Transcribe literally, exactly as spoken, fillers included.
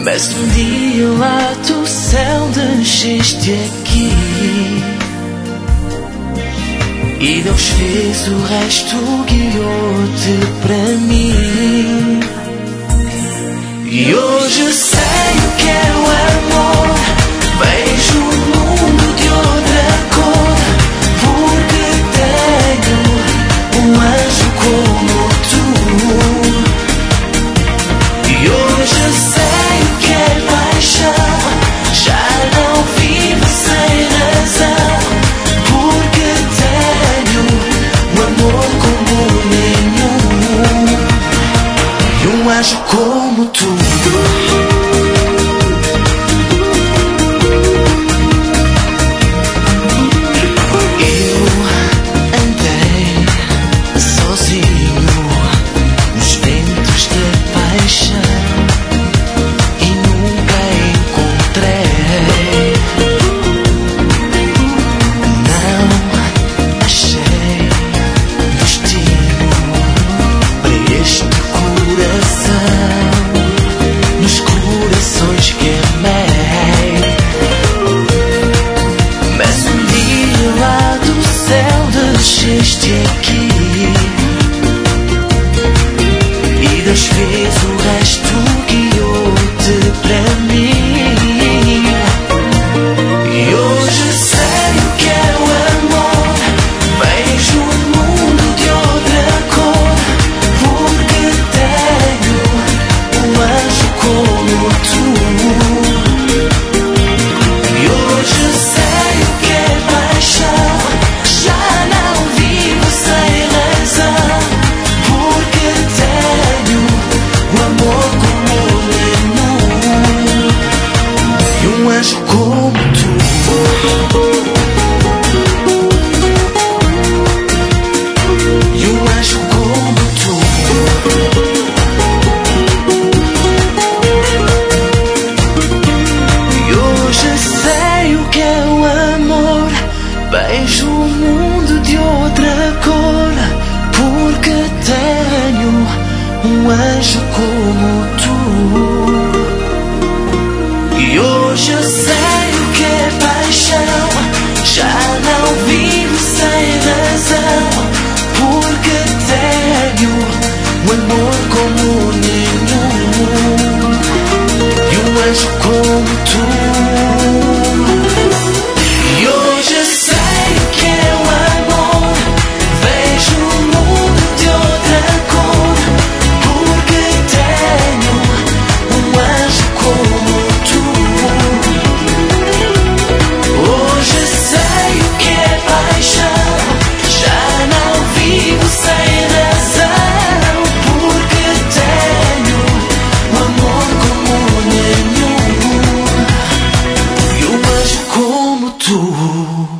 Mas um dia lá do céu desceste aqui e Deus fez o resto, guiou-te para mim. E hoje sei o que é o amor, vejo o mundo de outra cor, porque tenho um anjo como tu. E hoje sei o que é paixão, já não vivo sem razão, porque tenho um amor como nenhum e um anjo como tu. Desceste aqui e Deus fez o resto, guiou-te para mim. E hoje sei o que é o amor, vejo o mundo de outra cor, porque tenho um anjo como tu. E hoje sei o que é paixão, já não vivo sem razão, porque tenho um amor como nenhum e um anjo como tu. E um anjo como tu. E hoje sei o que é o amor, vejo o mundo de outra cor, porque tenho um anjo como tu. E hoje eu sei o que é paixão, já não vivo sem razão, porque tenho um amor como nenhum e um anjo como tu. E hoje eu sei o que é o amor, vejo o mundo de outra cor, porque tenho um anjo como tu. Hoje sei o que é paixão, já não vivo sem razão, porque tenho um amor como nenhum e um anjo como tu.